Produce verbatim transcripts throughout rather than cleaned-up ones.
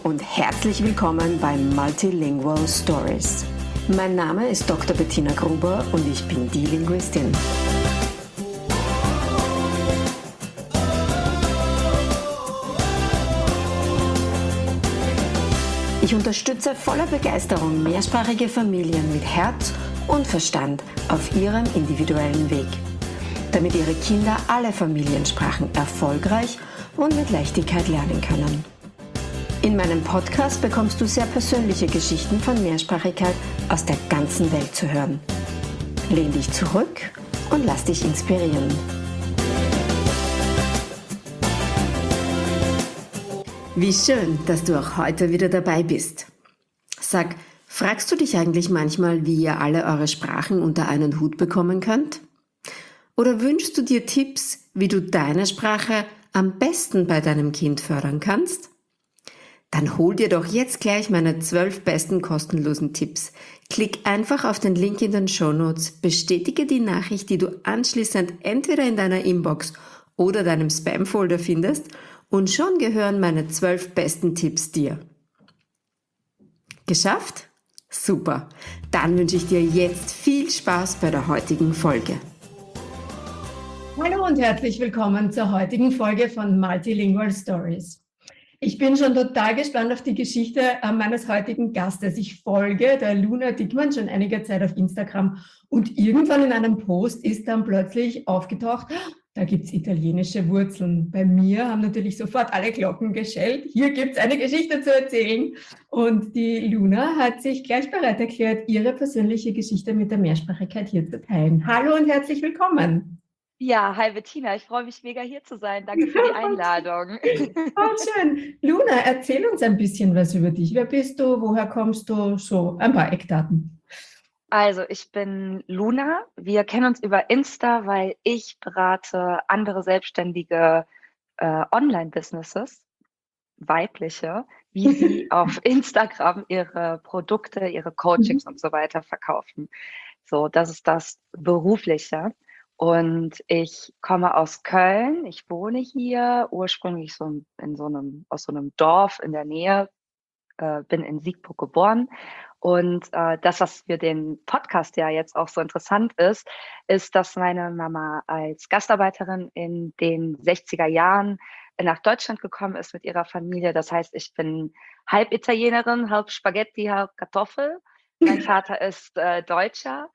und herzlich willkommen bei Multilingual Stories. Mein Name ist Doktor Bettina Gruber und ich bin die Linguistin. Ich unterstütze voller Begeisterung mehrsprachige Familien mit Herz und Verstand auf ihrem individuellen Weg, damit ihre Kinder alle Familiensprachen erfolgreich und mit Leichtigkeit lernen können. In meinem Podcast bekommst du sehr persönliche Geschichten von Mehrsprachigkeit aus der ganzen Welt zu hören. Lehn dich zurück und lass dich inspirieren. Wie schön, dass du auch heute wieder dabei bist. Sag, fragst du dich eigentlich manchmal, wie ihr alle eure Sprachen unter einen Hut bekommen könnt? Oder wünschst du dir Tipps, wie du deine Sprache am besten bei deinem Kind fördern kannst? Dann hol dir doch jetzt gleich meine zwölf besten kostenlosen Tipps. Klick einfach auf den Link in den Shownotes, bestätige die Nachricht, die du anschließend entweder in deiner Inbox oder deinem Spam-Folder findest, und schon gehören meine zwölf besten Tipps dir. Geschafft? Super! Dann wünsche ich dir jetzt viel Spaß bei der heutigen Folge. Hallo und herzlich willkommen zur heutigen Folge von Multilingual Stories. Ich bin schon total gespannt auf die Geschichte äh, meines heutigen Gastes. Ich folge der Luna Dickmann schon einige Zeit auf Instagram und irgendwann in einem Post ist dann plötzlich aufgetaucht, da gibt es italienische Wurzeln. Bei mir haben natürlich sofort alle Glocken geschellt. Hier gibt es eine Geschichte zu erzählen. Und die Luna hat sich gleich bereit erklärt, ihre persönliche Geschichte mit der Mehrsprachigkeit hier zu teilen. Hallo und herzlich willkommen. Ja, hi Bettina, ich freue mich mega hier zu sein. Danke für die Einladung. Oh, schön. Luna, erzähl uns ein bisschen was über dich. Wer bist du? Woher kommst du? So, ein paar Eckdaten. Also, ich bin Luna. Wir kennen uns über Insta, weil ich berate andere selbstständige äh, Online-Businesses, weibliche, wie sie auf Instagram ihre Produkte, ihre Coachings Mhm. und so weiter verkaufen. So, das ist das Berufliche. Und ich komme aus Köln. Ich wohne hier ursprünglich so in so einem, aus so einem Dorf in der Nähe, äh, bin in Siegburg geboren. Und äh, das, was für den Podcast ja jetzt auch so interessant ist, ist, dass meine Mama als Gastarbeiterin in den sechziger Jahren nach Deutschland gekommen ist mit ihrer Familie. Das heißt, ich bin halb Italienerin, halb Spaghetti, halb Kartoffel. Mein Vater ist äh, Deutscher.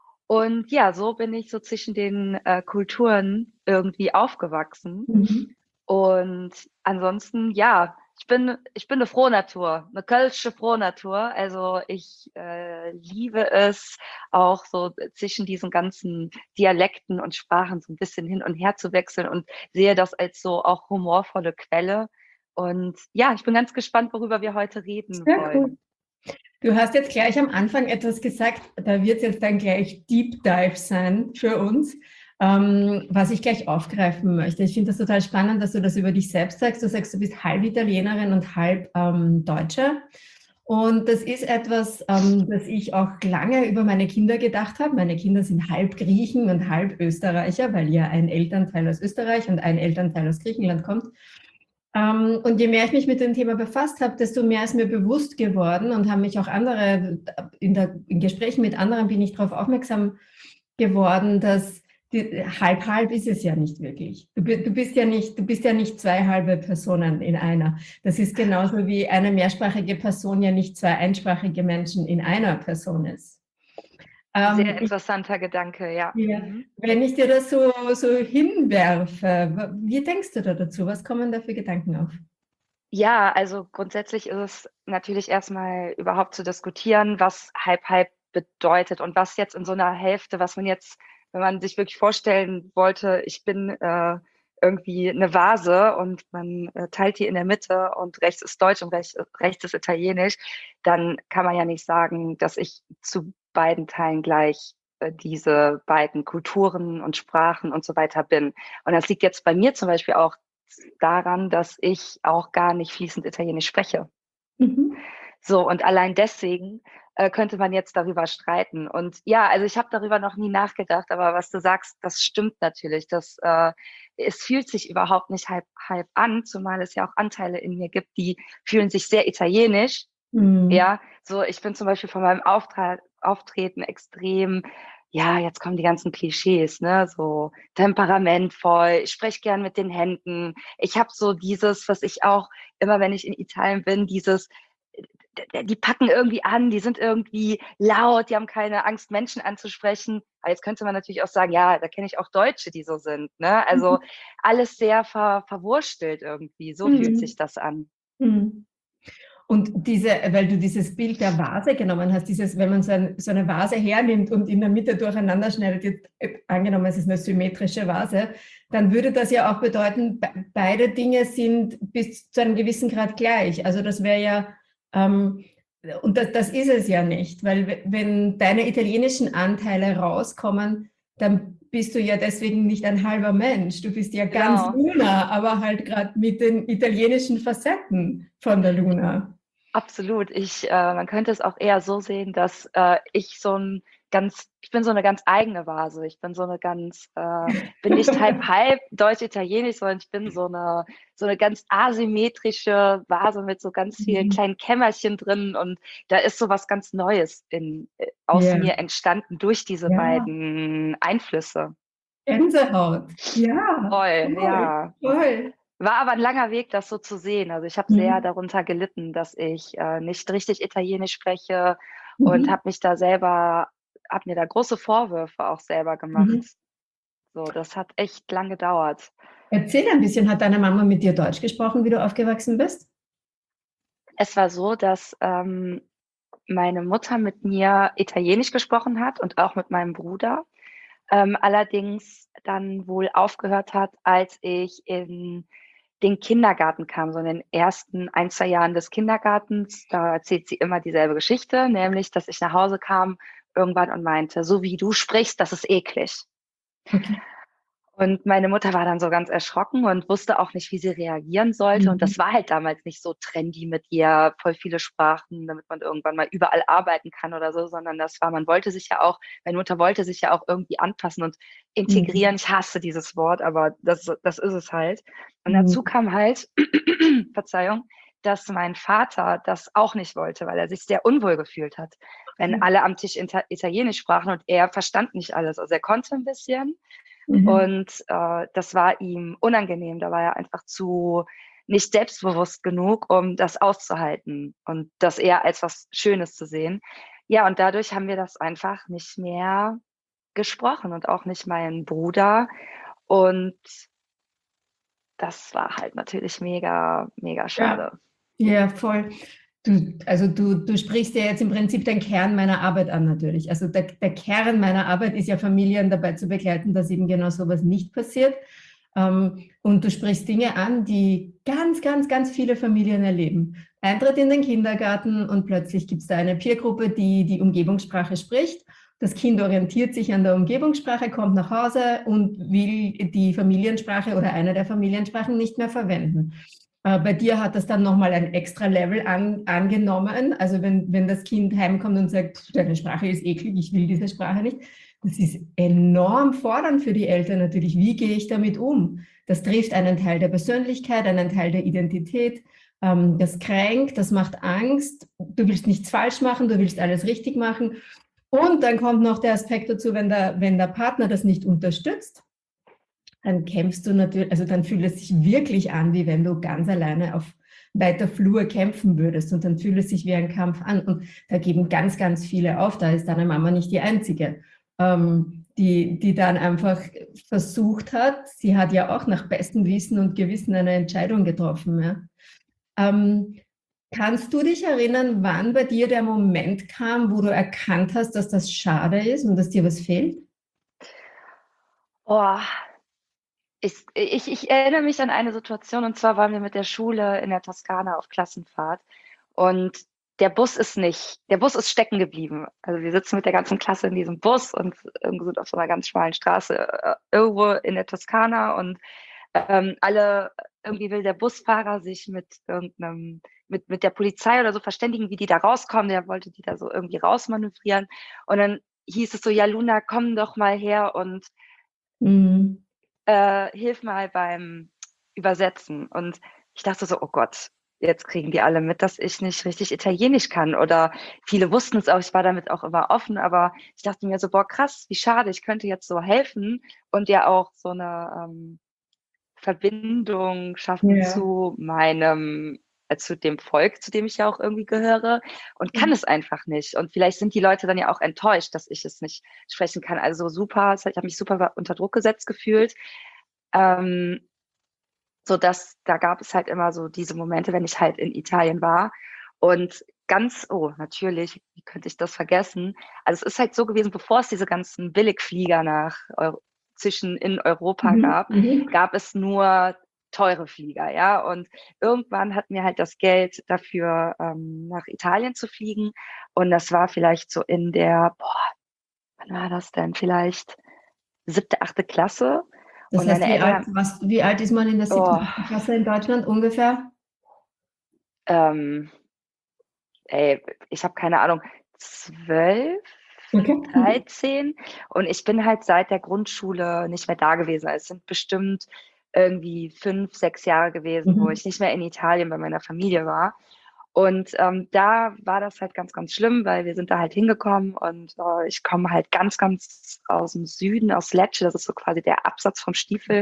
Und ja, so bin ich so zwischen den äh, Kulturen irgendwie aufgewachsen. Mhm. Und ansonsten, ja, ich bin, ich bin eine Frohnatur, eine kölsche Frohnatur. Also ich äh, liebe es, auch so zwischen diesen ganzen Dialekten und Sprachen so ein bisschen hin und her zu wechseln und sehe das als so auch humorvolle Quelle. Und ja, ich bin ganz gespannt, worüber wir heute reden Sehr wollen. cool. Du hast jetzt gleich am Anfang etwas gesagt, da wird es jetzt dann gleich Deep Dive sein für uns, ähm, was ich gleich aufgreifen möchte. Ich finde das total spannend, dass du das über dich selbst sagst. Du sagst, du bist halb Italienerin und halb ähm, Deutsche. Und das ist etwas, ähm, das ich auch lange über meine Kinder gedacht habe. Meine Kinder sind halb Griechen und halb Österreicher, weil ja ein Elternteil aus Österreich und ein Elternteil aus Griechenland kommt. Ähm, und je mehr ich mich mit dem Thema befasst habe, desto mehr ist mir bewusst geworden und haben mich auch andere, in, der, in Gesprächen mit anderen bin ich darauf aufmerksam geworden, dass die, halb halb ist es ja nicht wirklich. Du, du bist ja nicht, du bist ja nicht zwei halbe Personen in einer. Das ist genauso wie eine mehrsprachige Person ja nicht zwei einsprachige Menschen in einer Person ist. Sehr Ähm, ich, interessanter Gedanke, ja. ja, Mhm. wenn ich dir das so, so hinwerfe, wie denkst du da dazu? Was kommen da für Gedanken auf? Ja, also grundsätzlich ist es natürlich erstmal überhaupt zu diskutieren, was halb halb bedeutet und was jetzt in so einer Hälfte, was man jetzt, wenn man sich wirklich vorstellen wollte, ich bin äh, irgendwie eine Vase und man äh, teilt die in der Mitte und rechts ist Deutsch und rechts, rechts ist Italienisch, dann kann man ja nicht sagen, dass ich zu beiden Teilen gleich äh, diese beiden Kulturen und Sprachen und so weiter bin. Und das liegt jetzt bei mir zum Beispiel auch daran, dass ich auch gar nicht fließend Italienisch spreche. Mhm. So, und allein deswegen äh, könnte man jetzt darüber streiten. Und ja, also ich habe darüber noch nie nachgedacht, aber was du sagst, das stimmt natürlich. Das, äh, es fühlt sich überhaupt nicht halb, halb an, zumal es ja auch Anteile in mir gibt, die fühlen sich sehr italienisch. Mhm. Ja, so ich bin zum Beispiel von meinem Auftra Auftreten extrem, ja, jetzt kommen die ganzen Klischees, ne, so temperamentvoll, ich spreche gern mit den Händen. Ich habe so dieses, was ich auch immer, wenn ich in Italien bin, dieses, d die packen irgendwie an, die sind irgendwie laut, die haben keine Angst, Menschen anzusprechen. Aber jetzt könnte man natürlich auch sagen, ja, da kenne ich auch Deutsche, die so sind, ne? Also, alles sehr ver verwurstelt irgendwie, so fühlt sich Mhm. das an. Mhm. Und diese, weil du dieses Bild der Vase genommen hast, dieses, wenn man so, ein, so eine Vase hernimmt und in der Mitte durcheinander schneidet, jetzt, äh, angenommen, es ist eine symmetrische Vase, dann würde das ja auch bedeuten, be beide Dinge sind bis zu einem gewissen Grad gleich. Also das wäre ja, ähm, und das, das ist es ja nicht, weil wenn deine italienischen Anteile rauskommen, dann bist du ja deswegen nicht ein halber Mensch. Du bist ja ganz Genau. Luna, aber halt gerade mit den italienischen Facetten von der Luna. Absolut. Ich, äh, man könnte es auch eher so sehen, dass äh, ich so ein ganz, ich bin so eine ganz eigene Vase. Ich bin so eine ganz, äh, bin nicht halb halb deutsch-italienisch, sondern ich bin so eine so eine ganz asymmetrische Vase mit so ganz vielen Mhm. kleinen Kämmerchen drin und da ist so was ganz Neues in, äh, aus Ja, mir entstanden durch diese ja, beiden Einflüsse. Gänsehaut. Ja, Voll, voll, ja. voll. War aber ein langer Weg, das so zu sehen. Also, ich habe sehr Mhm. darunter gelitten, dass ich, äh, nicht richtig Italienisch spreche und Mhm. habe mich da selber habe mir da große Vorwürfe auch selber gemacht. Mhm. So, das hat echt lang gedauert. Erzähl ein bisschen, hat deine Mama mit dir Deutsch gesprochen, wie du aufgewachsen bist? Es war so, dass, ähm, meine Mutter mit mir Italienisch gesprochen hat und auch mit meinem Bruder, ähm, allerdings dann wohl aufgehört hat, als ich in den Kindergarten kam, so in den ersten ein zwei Jahren des Kindergartens. Da erzählt sie immer dieselbe Geschichte, nämlich, dass ich nach Hause kam irgendwann und meinte: „So wie du sprichst, das ist eklig.“ Okay. Und meine Mutter war dann so ganz erschrocken und wusste auch nicht, wie sie reagieren sollte. Und Mhm. das war halt damals nicht so trendy mit ja, voll viele Sprachen, damit man irgendwann mal überall arbeiten kann oder so, sondern das war man wollte sich ja auch meine Mutter wollte sich ja auch irgendwie anpassen und Mhm. integrieren. Ich hasse dieses Wort, aber das das ist es halt. Und dazu Mhm. kam halt, Verzeihung, dass mein Vater das auch nicht wollte, weil er sich sehr unwohl gefühlt hat, wenn alle am Tisch Ita Italienisch sprachen und er verstand nicht alles. Also, er konnte ein bisschen, Mhm. und äh, das war ihm unangenehm. Da war er einfach zu nicht selbstbewusst genug, um das auszuhalten und das eher als was Schönes zu sehen. Ja, und dadurch haben wir das einfach nicht mehr gesprochen und auch nicht mein Bruder. Und das war halt natürlich mega, mega Ja, schade. ja, voll. Du, also du, du sprichst ja jetzt im Prinzip den Kern meiner Arbeit an natürlich. Also der, der Kern meiner Arbeit ist ja, Familien dabei zu begleiten, dass eben genau sowas nicht passiert. Ähm, und du sprichst Dinge an, die ganz, ganz, ganz viele Familien erleben. Eintritt in den Kindergarten und plötzlich gibt es da eine Peergruppe, die die Umgebungssprache spricht. Das Kind orientiert sich an der Umgebungssprache, kommt nach Hause und will die Familiensprache oder eine der Familiensprachen nicht mehr verwenden. Äh, Bei dir hat das dann nochmal ein extra Level an, angenommen. Also wenn, wenn das Kind heimkommt und sagt, deine Sprache ist eklig, ich will diese Sprache nicht. Das ist enorm fordernd für die Eltern natürlich. Wie gehe ich damit um? Das trifft einen Teil der Persönlichkeit, einen Teil der Identität. Ähm, das kränkt, das macht Angst. Du willst nichts falsch machen, du willst alles richtig machen. Und dann kommt noch der Aspekt dazu, wenn der, wenn der Partner das nicht unterstützt, dann kämpfst du natürlich, also dann fühlt es sich wirklich an, wie wenn du ganz alleine auf weiter Flur kämpfen würdest und dann fühlt es sich wie ein Kampf an und da geben ganz, ganz viele auf, da ist deine Mama nicht die Einzige, ähm, die, die dann einfach versucht hat, sie hat ja auch nach bestem Wissen und Gewissen eine Entscheidung getroffen. Ja. Ähm, kannst du dich erinnern, wann bei dir der Moment kam, wo du erkannt hast, dass das schade ist und dass dir was fehlt? Oh, ich ich ich erinnere mich an eine Situation, und zwar waren wir mit der Schule in der Toskana auf Klassenfahrt und der Bus ist nicht der Bus ist stecken geblieben. Also, wir sitzen mit der ganzen Klasse in diesem Bus und ähm, sind auf so einer ganz schmalen Straße, äh, irgendwo in der Toskana und ähm, alle irgendwie will der Busfahrer sich mit irgendeinem mit, mit der Polizei oder so verständigen, wie die da rauskommen. Der wollte die da so irgendwie rausmanövrieren. Und dann hieß es so, ja, Luna, komm doch mal her und Mhm. äh, hilf mal beim Übersetzen. Und ich dachte so, oh Gott, jetzt kriegen die alle mit, dass ich nicht richtig Italienisch kann. Oder viele wussten es auch, ich war damit auch immer offen, aber ich dachte mir so, boah, krass, wie schade, ich könnte jetzt so helfen und ja auch so eine ähm, Verbindung schaffen Ja. zu meinem, äh, zu dem Volk, zu dem ich ja auch irgendwie gehöre und kann es einfach nicht. Und vielleicht sind die Leute dann ja auch enttäuscht, dass ich es nicht sprechen kann. Also super, ich habe mich super unter Druck gesetzt gefühlt. Ähm, so dass da gab es halt immer so diese Momente, wenn ich halt in Italien war und ganz, oh, natürlich, wie könnte ich das vergessen? Also es ist halt so gewesen, bevor es diese ganzen Billigflieger nach Eu zwischen in Europa Mhm. gab, Mhm. gab es nur teure Flieger, ja. Und irgendwann hatten wir halt das Geld dafür, ähm, nach Italien zu fliegen. Und das war vielleicht so in der, boah, wann war das denn? Vielleicht siebte, achte Klasse. Das Und heißt, meine wie alt, Eltern, was, wie alt ist man in der oh, siebten Klasse in Deutschland ungefähr? ähm, ey, ich habe keine Ahnung, zwölf, Okay. Mhm. dreizehn und ich bin halt seit der Grundschule nicht mehr da gewesen. Es sind bestimmt irgendwie fünf, sechs Jahre gewesen, wo Mhm. ich nicht mehr in Italien bei meiner Familie war. Und ähm, da war das halt ganz, ganz schlimm, weil wir sind da halt hingekommen und äh, ich komme halt ganz, ganz aus dem Süden, aus Lecce, das ist so quasi der Absatz vom Stiefel.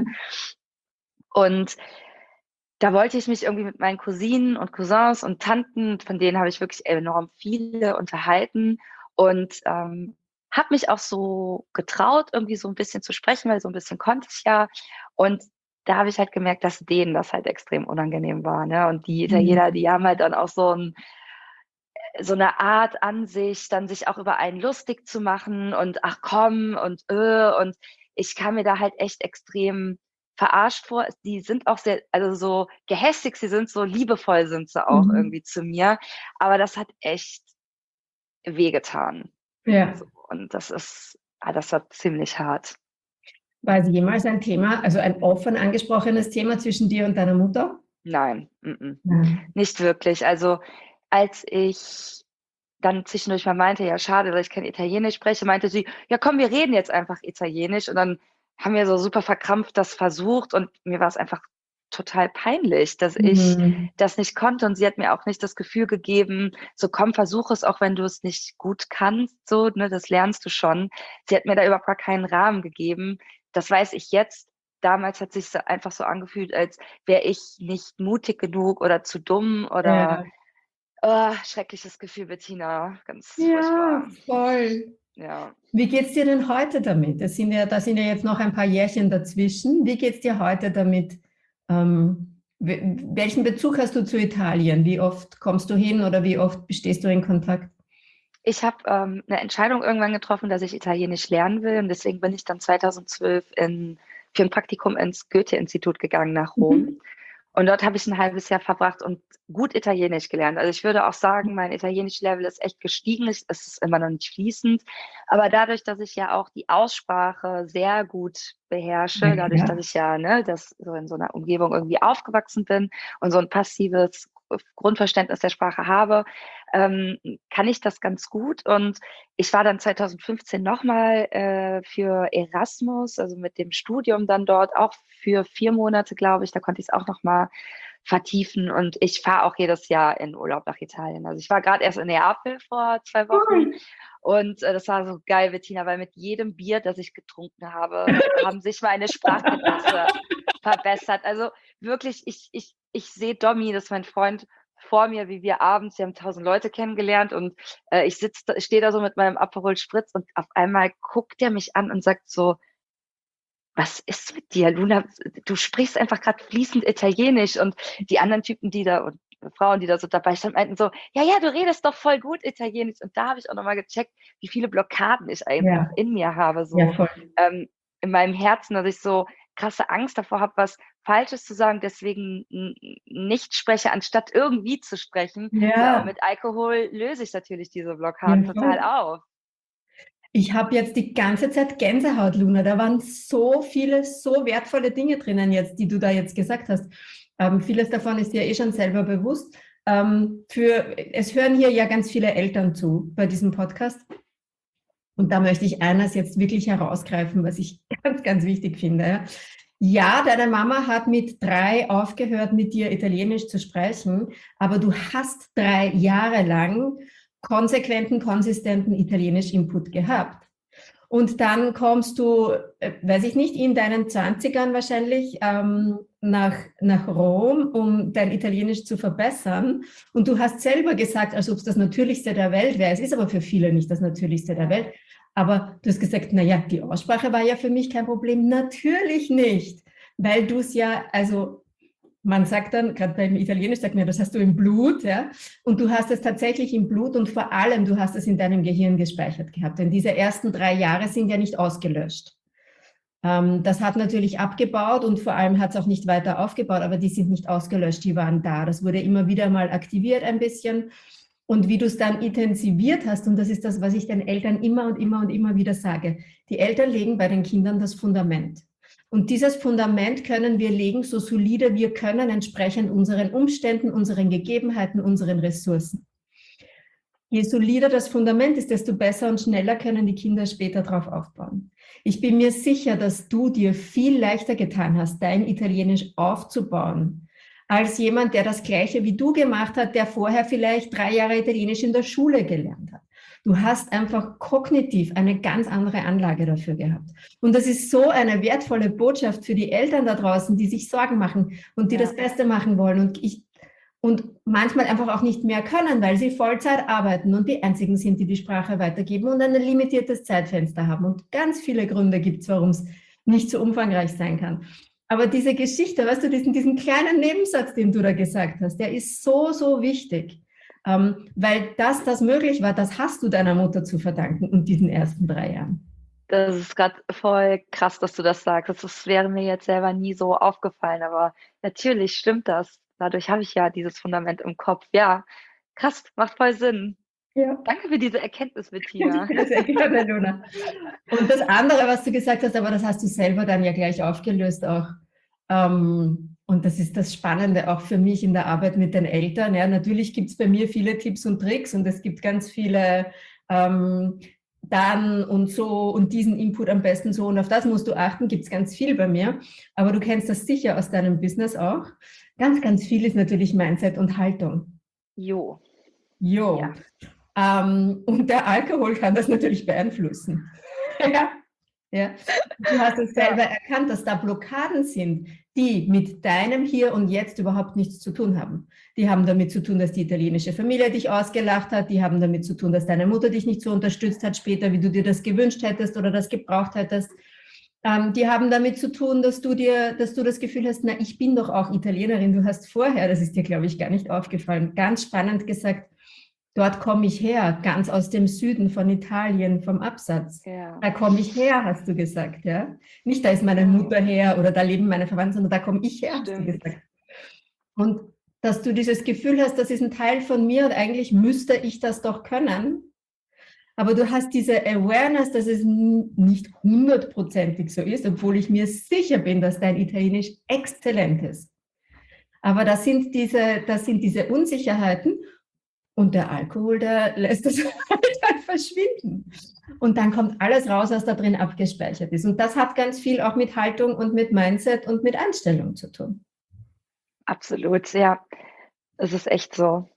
Und da wollte ich mich irgendwie mit meinen Cousinen und Cousins und Tanten, von denen habe ich wirklich enorm viele unterhalten und ähm, habe mich auch so getraut, irgendwie so ein bisschen zu sprechen, weil so ein bisschen konnte ich ja. Und da habe ich halt gemerkt, dass denen das halt extrem unangenehm war. Ne? Und die Italiener, Mhm. die haben halt dann auch so, ein, so eine Art an sich, dann sich auch über einen lustig zu machen und ach komm und äh, und ich kam mir da halt echt extrem verarscht vor. Die sind auch sehr, also so gehässig sie sind, so liebevoll sind sie auch Mhm. irgendwie zu mir. Aber das hat echt wehgetan. Ja. So, und das ist, ah, das war ziemlich hart. War es jemals ein Thema, also ein offen angesprochenes Thema zwischen dir und deiner Mutter? Nein, mm-mm, Nein. nicht wirklich. Also als ich dann zwischendurch mal meinte, ja, schade, dass ich kein Italienisch spreche, meinte sie, ja, komm, wir reden jetzt einfach Italienisch. Und dann haben wir so super verkrampft das versucht und mir war es einfach total peinlich, dass ich Mhm. das nicht konnte. Und sie hat mir auch nicht das Gefühl gegeben, so komm, versuch es, auch wenn du es nicht gut kannst, so, ne, das lernst du schon. Sie hat mir da überhaupt gar keinen Rahmen gegeben. Das weiß ich jetzt. Damals hat sich einfach so angefühlt, als wäre ich nicht mutig genug oder zu dumm oder Ja. oh, schreckliches Gefühl, Bettina, ganz Ja, furchtbar. voll. Ja. Wie geht's dir denn heute damit? Das sind ja, da sind ja jetzt noch ein paar Jährchen dazwischen. Wie geht's dir heute damit? Ähm, we- welchen Bezug hast du zu Italien? Wie oft kommst du hin oder wie oft bestehst du in Kontakt? Ich habe ähm, eine Entscheidung irgendwann getroffen, dass ich Italienisch lernen will und deswegen bin ich dann zweitausendzwölf in, für ein Praktikum ins Goethe-Institut gegangen nach Rom. Mhm. Und dort habe ich ein halbes Jahr verbracht und gut Italienisch gelernt. Also ich würde auch sagen, mein Italienisch-Level ist echt gestiegen. Es ist immer noch nicht fließend. Aber dadurch, dass ich ja auch die Aussprache sehr gut Ja, beherrsche, dadurch, dass klar. ich ja ne, das so in so einer Umgebung irgendwie aufgewachsen bin und so ein passives Grundverständnis der Sprache habe, ähm, kann ich das ganz gut. Und ich war dann zweitausendfünfzehn nochmal äh, für Erasmus, also mit dem Studium dann dort, auch für vier Monate, glaube ich. Da konnte ich es auch nochmal vertiefen. Und ich fahre auch jedes Jahr in Urlaub nach Italien. Also ich war gerade erst in Neapel vor zwei Wochen. Cool. Und äh, das war so geil, Bettina, weil mit jedem Bier, das ich getrunken habe, haben sich meine Sprachkenntnisse verbessert. Also wirklich, ich, ich, ich sehe Domi, das ist mein Freund, vor mir, wie wir abends, wir haben tausend Leute kennengelernt und äh, ich sitze, stehe da so mit meinem Aperol Spritz und auf einmal guckt er mich an und sagt so, was ist mit dir, Luna? Du sprichst einfach gerade fließend Italienisch und die anderen Typen, die da und Frauen, die da so dabei standen, meinten so, ja, ja, du redest doch voll gut Italienisch. Und da habe ich auch nochmal gecheckt, wie viele Blockaden ich einfach Ja, in mir habe, ja, so voll. ähm, in meinem Herzen, dass ich so krasse Angst davor habe, was Falsches zu sagen, deswegen n- nicht spreche, anstatt irgendwie zu sprechen. Ja, und Ja, mit Alkohol löse ich natürlich diese ja, Blockaden total voll. auf. Ich habe jetzt die ganze Zeit Gänsehaut, Luna. Da waren so viele, so wertvolle Dinge drinnen jetzt, die du da jetzt gesagt hast. Ähm, vieles davon ist dir eh schon selber bewusst. ähm, für, es hören hier ja ganz viele Eltern zu bei diesem Podcast. Und da möchte ich eines jetzt wirklich herausgreifen, was ich ganz, ganz wichtig finde. Ja, deine Mama hat mit drei aufgehört, mit dir Italienisch zu sprechen, aber du hast drei Jahre lang konsequenten, konsistenten Italienisch-Input gehabt. Und dann kommst du, äh, weiß ich nicht, in deinen Zwanzigern wahrscheinlich ähm, nach, nach Rom, um dein Italienisch zu verbessern. Und du hast selber gesagt, als ob es das Natürlichste der Welt wäre. Es ist aber für viele nicht das Natürlichste der Welt. Aber du hast gesagt, na ja, die Aussprache war ja für mich kein Problem. Natürlich nicht, weil du es ja, also man sagt dann, gerade beim Italienisch sagt man, ja, das hast du im Blut, ja, und du hast es tatsächlich im Blut und vor allem, du hast es in deinem Gehirn gespeichert gehabt, denn diese ersten drei Jahre sind ja nicht ausgelöscht. Ähm, das hat natürlich abgebaut und vor allem hat es auch nicht weiter aufgebaut, aber die sind nicht ausgelöscht, die waren da. Das wurde immer wieder mal aktiviert ein bisschen. Und wie du es dann intensiviert hast, und das ist das, was ich den Eltern immer und immer und immer wieder sage, die Eltern legen bei den Kindern das Fundament. Und dieses Fundament können wir legen, so solide wir können, entsprechend unseren Umständen, unseren Gegebenheiten, unseren Ressourcen. Je solider das Fundament ist, desto besser und schneller können die Kinder später darauf aufbauen. Ich bin mir sicher, dass du dir viel leichter getan hast, dein Italienisch aufzubauen, als jemand, der das Gleiche wie du gemacht hat, der vorher vielleicht drei Jahre Italienisch in der Schule gelernt hat. Du hast einfach kognitiv eine ganz andere Anlage dafür gehabt. Und das ist so eine wertvolle Botschaft für die Eltern da draußen, die sich Sorgen machen und die ja. das Beste machen wollen. Und ich, und manchmal einfach auch nicht mehr können, weil sie Vollzeit arbeiten und die einzigen sind, die die Sprache weitergeben und ein limitiertes Zeitfenster haben. Und ganz viele Gründe gibt es, warum es nicht so umfangreich sein kann. Aber diese Geschichte, weißt du, diesen, diesen kleinen Nebensatz, den du da gesagt hast, der ist so, so wichtig. Ähm, weil das, das möglich war, das hast du deiner Mutter zu verdanken und diesen ersten drei Jahren. Das ist gerade voll krass, dass du das sagst. Das wäre mir jetzt selber nie so aufgefallen, aber natürlich stimmt das. Dadurch habe ich ja dieses Fundament im Kopf. Ja, krass, macht voll Sinn. Ja. Danke für diese Erkenntnis, Bettina. Sehr gerne, Luna. Und das andere, was du gesagt hast, aber das hast du selber dann ja gleich aufgelöst auch. Ähm, und das ist das Spannende auch für mich in der Arbeit mit den Eltern. Ja, natürlich gibt es bei mir viele Tipps und Tricks und es gibt ganz viele ähm, dann und so und diesen Input am besten so und auf das musst du achten, gibt es ganz viel bei mir. Aber du kennst das sicher aus deinem Business auch. Ganz, ganz viel ist natürlich Mindset und Haltung. Jo. Jo. Ja. Ähm, und der Alkohol kann das natürlich beeinflussen. ja. Ja. Du hast es selber ja. erkannt, dass da Blockaden sind, die mit deinem Hier und Jetzt überhaupt nichts zu tun haben. Die haben damit zu tun, dass die italienische Familie dich ausgelacht hat, die haben damit zu tun, dass deine Mutter dich nicht so unterstützt hat später, wie du dir das gewünscht hättest oder das gebraucht hättest. Ähm, die haben damit zu tun, dass du dir, dass du das Gefühl hast, na, ich bin doch auch Italienerin. Du hast vorher, das ist dir, glaube ich, gar nicht aufgefallen, ganz spannend gesagt, dort komme ich her, ganz aus dem Süden von Italien, vom Absatz. Ja. Da komme ich her, hast du gesagt, ja. Nicht, da ist meine Mutter her oder da leben meine Verwandten, sondern da komme ich her, Stimmt. hast du gesagt. Und dass du dieses Gefühl hast, das ist ein Teil von mir und eigentlich müsste ich das doch können. Aber du hast diese Awareness, dass es nicht hundertprozentig so ist, obwohl ich mir sicher bin, dass dein Italienisch exzellent ist. Aber das sind diese, das sind diese Unsicherheiten. Und der Alkohol, der lässt das halt verschwinden. Und dann kommt alles raus, was da drin abgespeichert ist. Und das hat ganz viel auch mit Haltung und mit Mindset und mit Einstellung zu tun. Absolut, ja. Es ist echt so.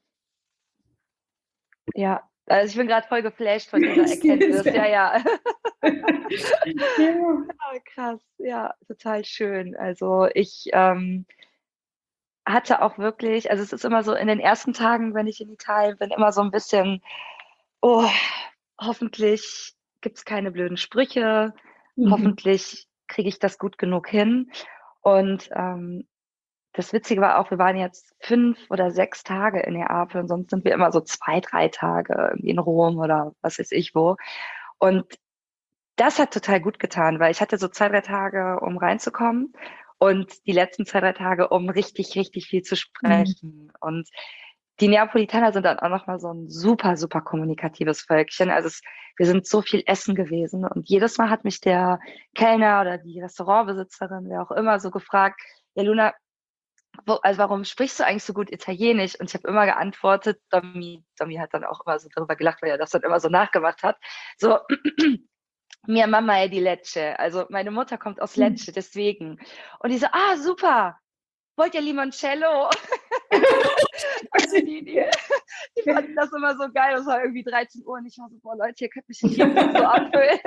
Ja, also ich bin gerade voll geflasht von dieser Erkenntnis. Ja, ja. ja. Oh, krass, ja, total schön. Also ich... Ähm, hatte auch wirklich, also es ist immer so in den ersten Tagen, wenn ich in Italien bin, immer so ein bisschen, oh, hoffentlich gibt es keine blöden Sprüche, mhm. hoffentlich kriege ich das gut genug hin. Und ähm, das Witzige war auch, wir waren jetzt fünf oder sechs Tage in Neapel und sonst sind wir immer so zwei, drei Tage irgendwie in Rom oder was weiß ich wo. Und das hat total gut getan, weil ich hatte so zwei, drei Tage, um reinzukommen. Und die letzten zwei, drei Tage, um richtig, richtig viel zu sprechen. Mhm. Und die Neapolitaner sind dann auch nochmal so ein super, super kommunikatives Völkchen. Also es, wir sind so viel essen gewesen. Und jedes Mal hat mich der Kellner oder die Restaurantbesitzerin, wer auch immer, so gefragt, ja Luna, wo, also warum sprichst du eigentlich so gut Italienisch? Und ich habe immer geantwortet, Domi, Domi hat dann auch immer so darüber gelacht, weil er das dann immer so nachgemacht hat. So, Mia Mama è di Lecce, also meine Mutter kommt aus Lecce, deswegen. Und die so, ah, super, wollt ihr Limoncello? Also die, die, die fanden das immer so geil, das war irgendwie dreizehn Uhr und ich war so, boah Leute, ihr könnt mich nicht hier so abfüllen.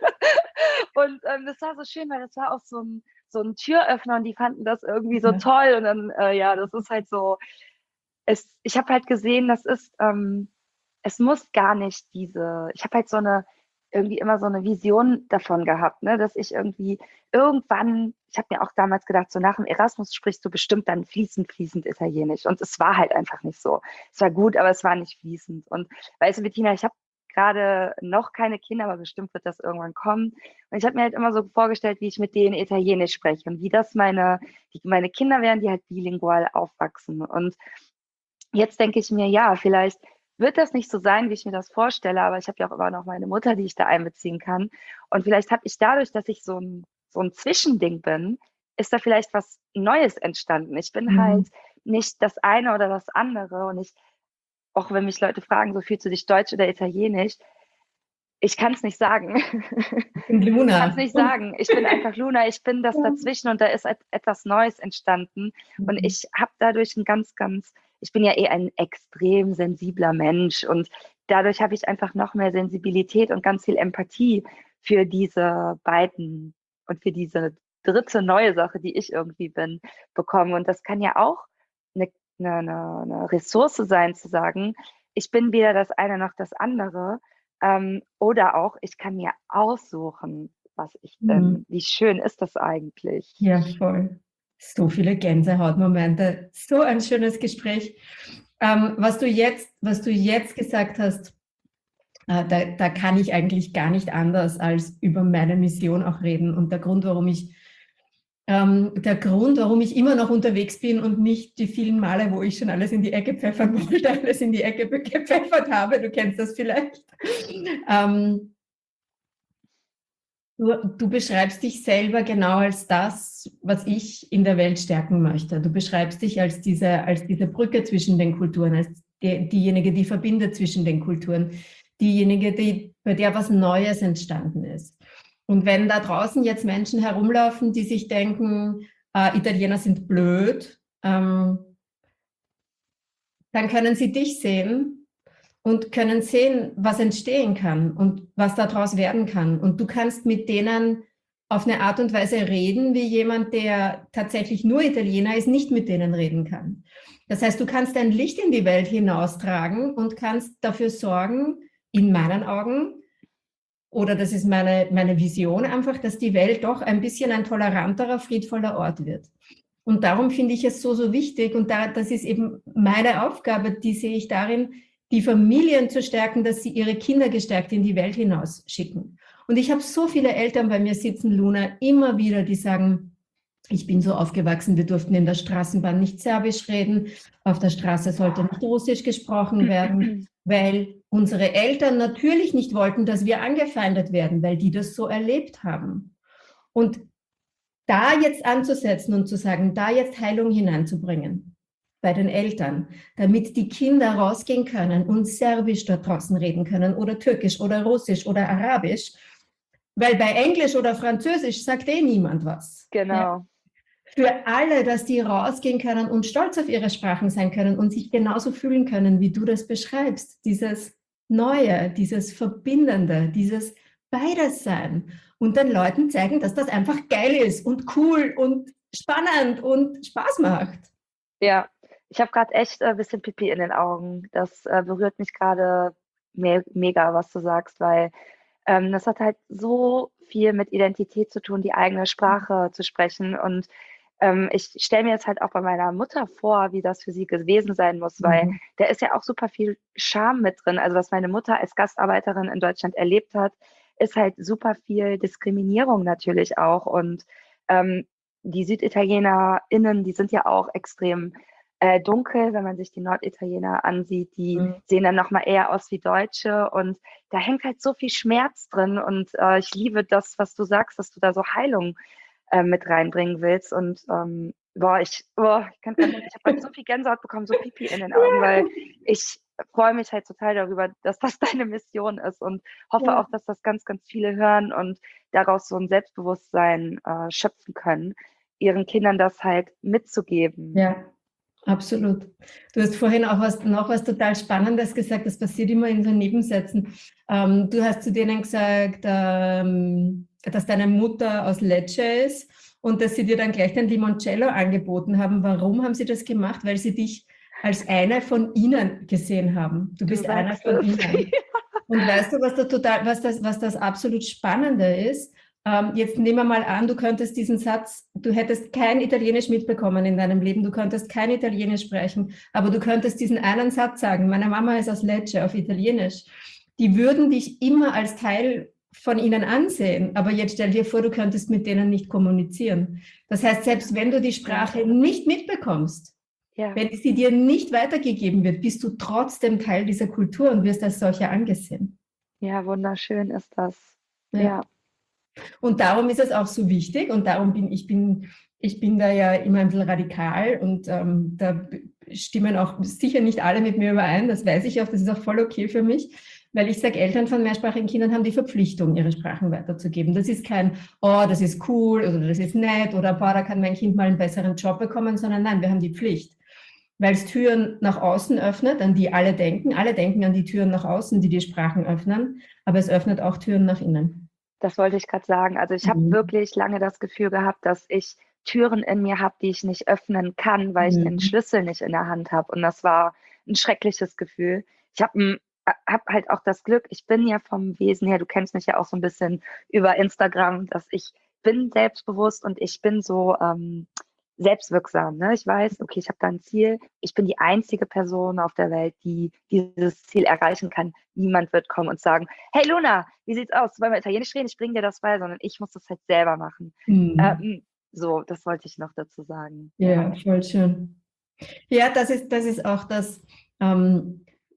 Und ähm, das war so schön, weil das war auch so ein, so ein Türöffner und die fanden das irgendwie so Ja. toll und dann, äh, ja, das ist halt so, es, ich habe halt gesehen, das ist, ähm, es muss gar nicht diese, ich habe halt so eine, irgendwie immer so eine Vision davon gehabt, ne, dass ich irgendwie irgendwann, ich habe mir auch damals gedacht, so nach dem Erasmus sprichst du bestimmt dann fließend, fließend Italienisch. Und es war halt einfach nicht so. Es war gut, aber es war nicht fließend. Und weißt du, Bettina, ich habe gerade noch keine Kinder, aber bestimmt wird das irgendwann kommen. Und ich habe mir halt immer so vorgestellt, wie ich mit denen Italienisch spreche und wie das meine, die, meine Kinder wären, die halt bilingual aufwachsen. Und jetzt denke ich mir, ja, vielleicht wird das nicht so sein, wie ich mir das vorstelle, aber ich habe ja auch immer noch meine Mutter, die ich da einbeziehen kann. Und vielleicht habe ich dadurch, dass ich so ein, so ein Zwischending bin, ist da vielleicht was Neues entstanden. Ich bin Mhm. halt nicht das eine oder das andere. Und ich, auch wenn mich Leute fragen, so fühlst du dich deutsch oder italienisch? Ich kann es nicht sagen. Ich bin Luna. Ich kann es nicht sagen. Ich bin einfach Luna. Ich bin das dazwischen und da ist et- etwas Neues entstanden. Und Mhm. ich habe dadurch ein ganz, ganz, ich bin ja eh ein extrem sensibler Mensch und dadurch habe ich einfach noch mehr Sensibilität und ganz viel Empathie für diese beiden und für diese dritte neue Sache, die ich irgendwie bin, bekommen. Und das kann ja auch eine, eine, eine eine Ressource sein, zu sagen, ich bin weder das eine noch das andere. Ähm, oder auch, ich kann mir aussuchen, was ich Mhm. bin. Wie schön ist das eigentlich? Ja, voll. So viele Gänsehautmomente. So ein schönes Gespräch. Ähm, was du jetzt, was du jetzt gesagt hast, äh, da, da kann ich eigentlich gar nicht anders als über meine Mission auch reden. Und der Grund, warum ich, ähm, der Grund, warum ich immer noch unterwegs bin und nicht die vielen Male, wo ich schon alles in die Ecke pfeffern wollte, alles in die Ecke gepfeffert habe, du kennst das vielleicht. Ähm, Du, du beschreibst dich selber genau als das, was ich in der Welt stärken möchte. Du beschreibst dich als diese, als diese Brücke zwischen den Kulturen, als die, diejenige, die verbindet zwischen den Kulturen, diejenige, die, bei der was Neues entstanden ist. Und wenn da draußen jetzt Menschen herumlaufen, die sich denken, äh, Italiener sind blöd, ähm, dann können sie dich sehen und können sehen, was entstehen kann und was daraus werden kann. Und du kannst mit denen auf eine Art und Weise reden, wie jemand, der tatsächlich nur Italiener ist, nicht mit denen reden kann. Das heißt, du kannst dein Licht in die Welt hinaustragen und kannst dafür sorgen, in meinen Augen, oder das ist meine, meine Vision einfach, dass die Welt doch ein bisschen ein toleranterer, friedvoller Ort wird. Und darum finde ich es so, so wichtig. Und da, das ist eben meine Aufgabe, die sehe ich darin, die Familien zu stärken, dass sie ihre Kinder gestärkt in die Welt hinaus schicken. Und ich habe so viele Eltern bei mir sitzen, Luna, immer wieder, die sagen, ich bin so aufgewachsen, wir durften in der Straßenbahn nicht Serbisch reden, auf der Straße sollte nicht Russisch gesprochen werden, weil unsere Eltern natürlich nicht wollten, dass wir angefeindet werden, weil die das so erlebt haben. Und da jetzt anzusetzen und zu sagen, da jetzt Heilung hineinzubringen bei den Eltern, damit die Kinder rausgehen können und Serbisch dort draußen reden können oder Türkisch oder Russisch oder Arabisch, weil bei Englisch oder Französisch sagt eh niemand was. Ja? Genau. Für alle, dass die rausgehen können und stolz auf ihre Sprachen sein können und sich genauso fühlen können, wie du das beschreibst. Dieses Neue, dieses Verbindende, dieses Beides sein. Und den Leuten zeigen, dass das einfach geil ist und cool und spannend und Spaß macht. Ja, ich habe gerade echt ein bisschen Pipi in den Augen. Das äh, berührt mich gerade me mega, was du sagst, weil ähm, das hat halt so viel mit Identität zu tun, die eigene Sprache zu sprechen. Und ähm, ich stelle mir jetzt halt auch bei meiner Mutter vor, wie das für sie gewesen sein muss, weil Mhm. da ist ja auch super viel Scham mit drin. Also was meine Mutter als Gastarbeiterin in Deutschland erlebt hat, ist halt super viel Diskriminierung natürlich auch. Und ähm, die SüdItalienerInnen, die sind ja auch extrem äh, dunkel, wenn man sich die Norditaliener ansieht, die Mhm. sehen dann nochmal eher aus wie Deutsche und da hängt halt so viel Schmerz drin und äh, ich liebe das, was du sagst, dass du da so Heilung äh, mit reinbringen willst und ähm, boah, ich, boah, ich, kann, ich habe halt so viel Gänsehaut bekommen, so Pipi in den Augen, weil ich freue mich halt total darüber, dass das deine Mission ist und hoffe Ja. auch, dass das ganz, ganz viele hören und daraus so ein Selbstbewusstsein äh, schöpfen können, ihren Kindern das halt mitzugeben. Ja, absolut. Du hast vorhin auch was, noch was total Spannendes gesagt, das passiert immer in so Nebensätzen. Ähm, du hast zu denen gesagt, ähm, dass deine Mutter aus Lecce ist und dass sie dir dann gleich den Limoncello angeboten haben. Warum haben sie das gemacht? Weil sie dich als eine von ihnen gesehen haben. Du bist Du einer sagst von es. ihnen. Und weißt du, was, da total, was, das, was das absolut Spannende ist? Ähm, jetzt nehmen wir mal an, du könntest diesen Satz, du hättest kein Italienisch mitbekommen in deinem Leben, du könntest kein Italienisch sprechen, aber du könntest diesen einen Satz sagen, meine Mama ist aus Lecce auf Italienisch. Die würden dich immer als Teil von ihnen ansehen, aber jetzt stell dir vor, du könntest mit denen nicht kommunizieren. Das heißt, selbst wenn du die Sprache nicht mitbekommst, Ja. wenn sie dir nicht weitergegeben wird, bist du trotzdem Teil dieser Kultur und wirst als solcher angesehen. Ja, wunderschön ist das. Ja. Ja. Und darum ist es auch so wichtig und darum bin ich bin, ich bin da ja immer ein bisschen radikal und ähm, da stimmen auch sicher nicht alle mit mir überein, das weiß ich auch, das ist auch voll okay für mich, weil ich sage, Eltern von mehrsprachigen Kindern haben die Verpflichtung, ihre Sprachen weiterzugeben. Das ist kein, oh, das ist cool oder das ist nett oder boah, da kann mein Kind mal einen besseren Job bekommen, sondern nein, wir haben die Pflicht. Weil es Türen nach außen öffnet, an die alle denken. Alle denken an die Türen nach außen, die die Sprachen öffnen, aber es öffnet auch Türen nach innen. Das wollte ich gerade sagen. Also ich habe Mhm. wirklich lange das Gefühl gehabt, dass ich Türen in mir habe, die ich nicht öffnen kann, weil ich den Mhm. Schlüssel nicht in der Hand habe. Und das war ein schreckliches Gefühl. Ich habe hab halt auch das Glück, ich bin ja vom Wesen her, du kennst mich ja auch so ein bisschen über Instagram, dass ich bin selbstbewusst und ich bin so ähm, selbstwirksam. Ne? Ich weiß, okay, ich habe da ein Ziel. Ich bin die einzige Person auf der Welt, die dieses Ziel erreichen kann. Niemand wird kommen und sagen, hey Luna, wie sieht's aus? Wollen wir Italienisch reden? Ich bringe dir das bei, sondern ich muss das halt selber machen. Mhm. Ähm, so, das wollte ich noch dazu sagen. Ja, voll schön. Ja, das ist, das ist auch das, ähm,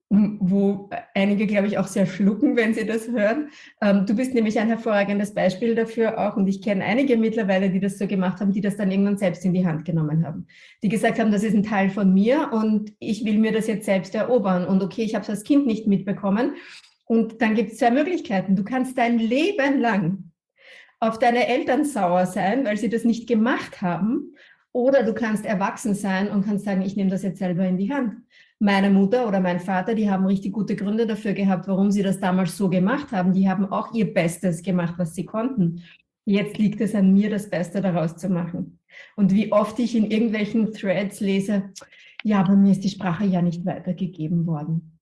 wo einige, glaube ich, auch sehr schlucken, wenn sie das hören. Ähm, du bist nämlich ein hervorragendes Beispiel dafür auch und ich kenne einige mittlerweile, die das so gemacht haben, die das dann irgendwann selbst in die Hand genommen haben. Die gesagt haben, das ist ein Teil von mir und ich will mir das jetzt selbst erobern und okay, ich habe es als Kind nicht mitbekommen und dann gibt es zwei Möglichkeiten. Du kannst dein Leben lang auf deine Eltern sauer sein, weil sie das nicht gemacht haben. Oder du kannst erwachsen sein und kannst sagen, ich nehme das jetzt selber in die Hand. Meine Mutter oder mein Vater, die haben richtig gute Gründe dafür gehabt, warum sie das damals so gemacht haben. Die haben auch ihr Bestes gemacht, was sie konnten. Jetzt liegt es an mir, das Beste daraus zu machen. Und wie oft ich in irgendwelchen Threads lese, ja, aber mir ist die Sprache ja nicht weitergegeben worden.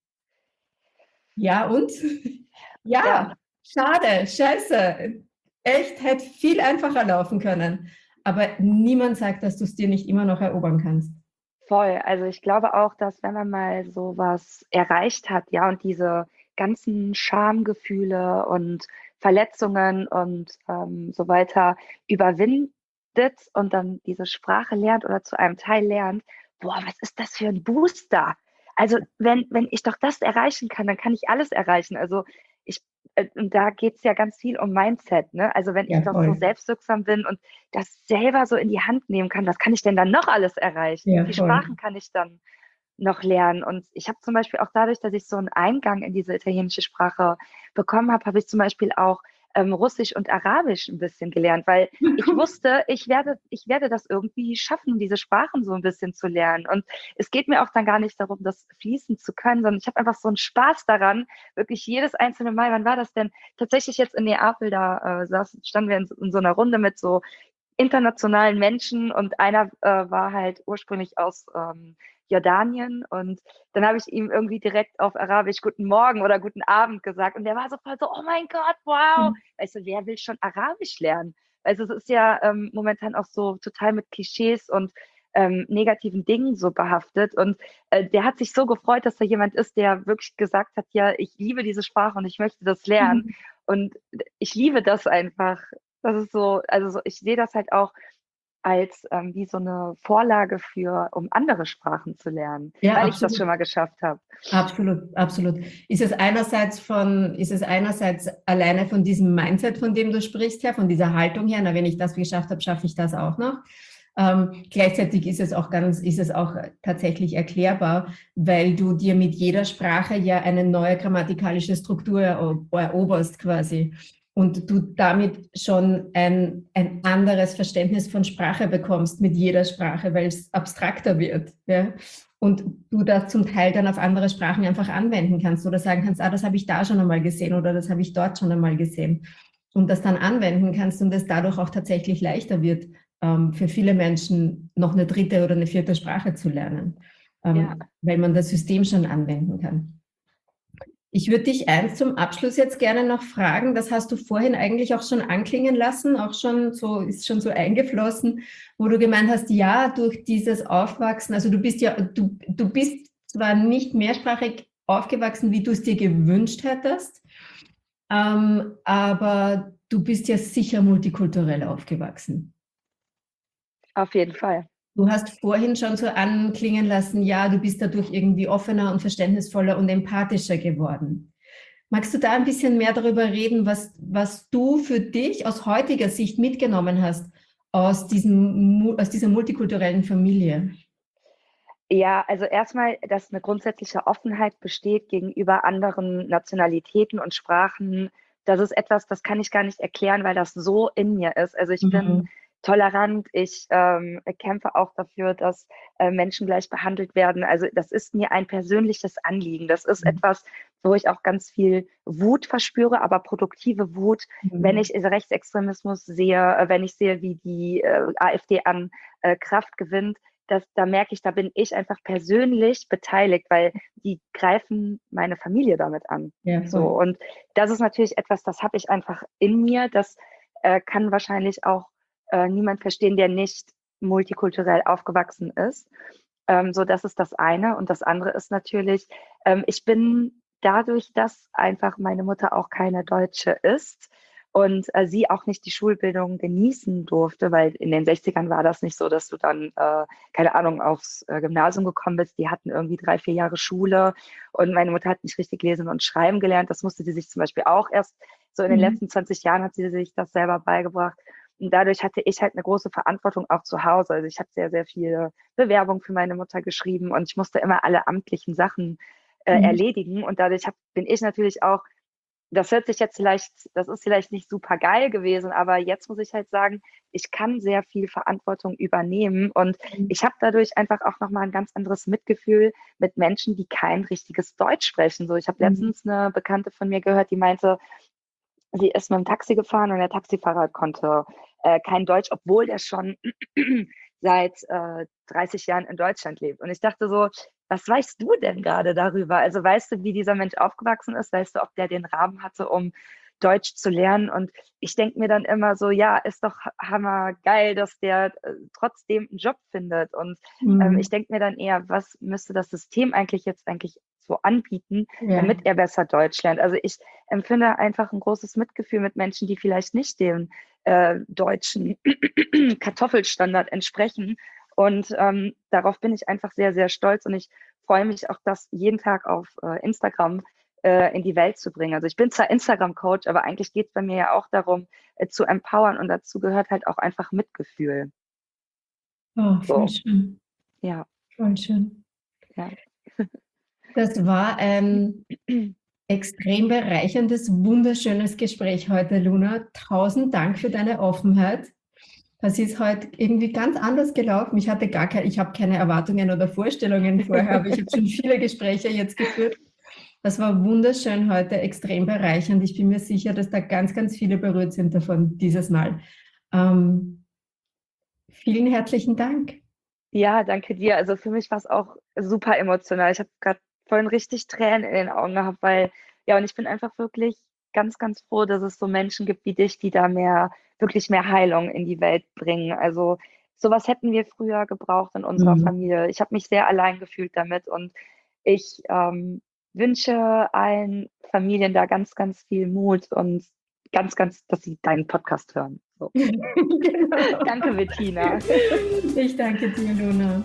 Ja, und? Ja, Ja. schade, scheiße. Echt, hätte viel einfacher laufen können. Aber niemand sagt, dass du es dir nicht immer noch erobern kannst. Voll. Also ich glaube auch, dass wenn man mal so was erreicht hat, ja, und diese ganzen Schamgefühle und Verletzungen und ähm, so weiter überwindet und dann diese Sprache lernt oder zu einem Teil lernt, boah, was ist das für ein Booster? Also wenn, wenn ich doch das erreichen kann, dann kann ich alles erreichen. Also ich, äh, und da geht es ja ganz viel um Mindset, ne? Also wenn ich Ja, doch voll. so selbstwirksam bin und das selber so in die Hand nehmen kann, was kann ich denn dann noch alles erreichen? Ja, Wie voll. Sprachen kann ich dann noch lernen? Und ich habe zum Beispiel auch dadurch, dass ich so einen Eingang in diese italienische Sprache bekommen habe, habe ich zum Beispiel auch ähm, Russisch und Arabisch ein bisschen gelernt, weil ich wusste, ich werde, ich werde das irgendwie schaffen, diese Sprachen so ein bisschen zu lernen. Und es geht mir auch dann gar nicht darum, das fließen zu können, sondern ich habe einfach so einen Spaß daran, wirklich jedes einzelne Mal, wann war das denn? Tatsächlich jetzt in Neapel, da äh, saß, standen wir in, in so einer Runde mit so internationalen Menschen und einer äh, war halt ursprünglich aus ähm, Jordanien und dann habe ich ihm irgendwie direkt auf Arabisch Guten Morgen oder Guten Abend gesagt und der war so voll so, oh mein Gott, wow, weißt du, wer will schon Arabisch lernen? Also es ist ja ähm, momentan auch so total mit Klischees und ähm, negativen Dingen so behaftet und äh, der hat sich so gefreut, dass da jemand ist, der wirklich gesagt hat, ja, ich liebe diese Sprache und ich möchte das lernen und ich liebe das einfach. Das ist so, also so, ich sehe das halt auch als ähm, wie so eine Vorlage für, um andere Sprachen zu lernen, Ja, weil ich das absolut. schon mal geschafft habe. Absolut, absolut. Ist es einerseits von, ist es einerseits alleine von diesem Mindset, von dem du sprichst, her, von dieser Haltung her, na, wenn ich das geschafft habe, schaffe ich das auch noch. Ähm, gleichzeitig ist es auch ganz, ist es auch tatsächlich erklärbar, weil du dir mit jeder Sprache ja eine neue grammatikalische Struktur ero- eroberst quasi und du damit schon ein, ein anderes Verständnis von Sprache bekommst mit jeder Sprache, weil es abstrakter wird. Ja? Und du das zum Teil dann auf andere Sprachen einfach anwenden kannst oder sagen kannst, ah, das habe ich da schon einmal gesehen oder das habe ich dort schon einmal gesehen. Und das dann anwenden kannst und es dadurch auch tatsächlich leichter wird, ähm, für viele Menschen noch eine dritte oder eine vierte Sprache zu lernen, ähm, Ja. weil man das System schon anwenden kann. Ich würde dich eins zum Abschluss jetzt gerne noch fragen, das hast du vorhin eigentlich auch schon anklingen lassen, auch schon so, ist schon so eingeflossen, wo du gemeint hast, ja, durch dieses Aufwachsen, also du bist ja, du, du bist zwar nicht mehrsprachig aufgewachsen, wie du es dir gewünscht hättest, ähm, aber du bist ja sicher multikulturell aufgewachsen. Auf jeden Fall. Du hast vorhin schon so anklingen lassen, ja, du bist dadurch irgendwie offener und verständnisvoller und empathischer geworden. Magst du da ein bisschen mehr darüber reden, was, was du für dich aus heutiger Sicht mitgenommen hast aus, diesem, aus dieser multikulturellen Familie? Ja, also erstmal, dass eine grundsätzliche Offenheit besteht gegenüber anderen Nationalitäten und Sprachen. Das ist etwas, das kann ich gar nicht erklären, weil das so in mir ist. Also, ich bin Mhm. tolerant, ich, ähm, kämpfe auch dafür, dass, äh, Menschen gleich behandelt werden. Also, das ist mir ein persönliches Anliegen. Das ist etwas, wo ich auch ganz viel Wut verspüre, aber produktive Wut, wenn ich Rechtsextremismus sehe, äh, wenn ich sehe, wie die, äh, AfD an, äh, Kraft gewinnt. Das, da merke ich, da bin ich einfach persönlich beteiligt, weil die greifen meine Familie damit an. Ja, So, voll. und das ist natürlich etwas, das habe ich einfach in mir. Das äh, kann wahrscheinlich auch äh, niemand verstehen, der nicht multikulturell aufgewachsen ist. Ähm, so, das ist das eine. Und das andere ist natürlich, ähm, ich bin dadurch, dass einfach meine Mutter auch keine Deutsche ist und äh, sie auch nicht die Schulbildung genießen durfte, weil in den sechzigern war das nicht so, dass du dann, äh, keine Ahnung, aufs äh, Gymnasium gekommen bist. Die hatten irgendwie drei, vier Jahre Schule und meine Mutter hat nicht richtig lesen und schreiben gelernt. Das musste sie sich zum Beispiel auch erst so in den Mhm. letzten zwanzig Jahren hat sie sich das selber beigebracht. Und dadurch hatte ich halt eine große Verantwortung auch zu Hause. Also ich habe sehr, sehr viele Bewerbungen für meine Mutter geschrieben und ich musste immer alle amtlichen Sachen äh, Mhm. erledigen. Und dadurch hab, bin ich natürlich auch, das hört sich jetzt vielleicht, das ist vielleicht nicht super geil gewesen, aber jetzt muss ich halt sagen, ich kann sehr viel Verantwortung übernehmen und ich habe dadurch einfach auch nochmal ein ganz anderes Mitgefühl mit Menschen, die kein richtiges Deutsch sprechen. So, ich habe Mhm. letztens eine Bekannte von mir gehört, die meinte, sie ist mit dem Taxi gefahren und der Taxifahrer konnte äh, kein Deutsch, obwohl der schon seit äh, dreißig Jahren in Deutschland lebt. Und ich dachte so, was weißt du denn gerade darüber? Also weißt du, wie dieser Mensch aufgewachsen ist? Weißt du, ob der den Rahmen hatte, um Deutsch zu lernen? Und ich denke mir dann immer so, ja, ist doch hammergeil, dass der äh, trotzdem einen Job findet. Und ähm, ich Mhm. denke mir dann eher, was müsste das System eigentlich jetzt eigentlich so anbieten, Ja. damit er besser Deutsch lernt? Also ich empfinde einfach ein großes Mitgefühl mit Menschen, die vielleicht nicht dem äh, deutschen Kartoffelstandard entsprechen. Und ähm, darauf bin ich einfach sehr, sehr stolz und ich freue mich auch, das jeden Tag auf äh, Instagram äh, in die Welt zu bringen. Also ich bin zwar Instagram-Coach, aber eigentlich geht es bei mir ja auch darum, äh, zu empowern und dazu gehört halt auch einfach Mitgefühl. Oh, voll So, schön. ja, Voll schön. ja. Das war ein extrem bereicherndes, wunderschönes Gespräch heute, Luna. Tausend Dank für deine Offenheit. Das ist heute irgendwie ganz anders gelaufen. Ich hatte gar keine, ich habe keine Erwartungen oder Vorstellungen vorher, aber ich habe schon viele Gespräche jetzt geführt. Das war wunderschön heute, extrem bereichernd. Ich bin mir sicher, dass da ganz, ganz viele berührt sind davon dieses Mal. Ähm, vielen herzlichen Dank. Ja, danke dir. Also für mich war es auch super emotional. Ich habe gerade vorhin richtig Tränen in den Augen gehabt, weil, ja, und ich bin einfach wirklich ganz, ganz froh, dass es so Menschen gibt wie dich, die da mehr, wirklich mehr Heilung in die Welt bringen. Also sowas hätten wir früher gebraucht in unserer Mhm. Familie. Ich habe mich sehr allein gefühlt damit und ich ähm, wünsche allen Familien da ganz, ganz viel Mut und ganz, ganz, dass sie deinen Podcast hören. So. Genau. Danke, Bettina. Ich danke dir, Luna.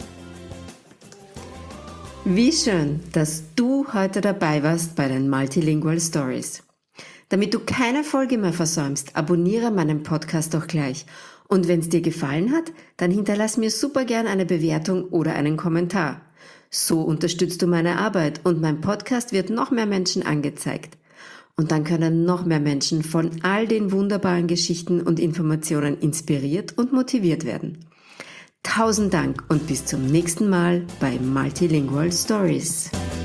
Wie schön, dass du heute dabei warst bei den Multilingual Stories. Damit du keine Folge mehr versäumst, abonniere meinen Podcast doch gleich Und wenn es dir gefallen hat, dann hinterlass mir super gern eine Bewertung oder einen Kommentar. So unterstützt du meine Arbeit und mein Podcast wird noch mehr Menschen angezeigt. Und dann können noch mehr Menschen von all den wunderbaren Geschichten und Informationen inspiriert und motiviert werden. Tausend Dank und bis zum nächsten Mal bei Multilingual Stories.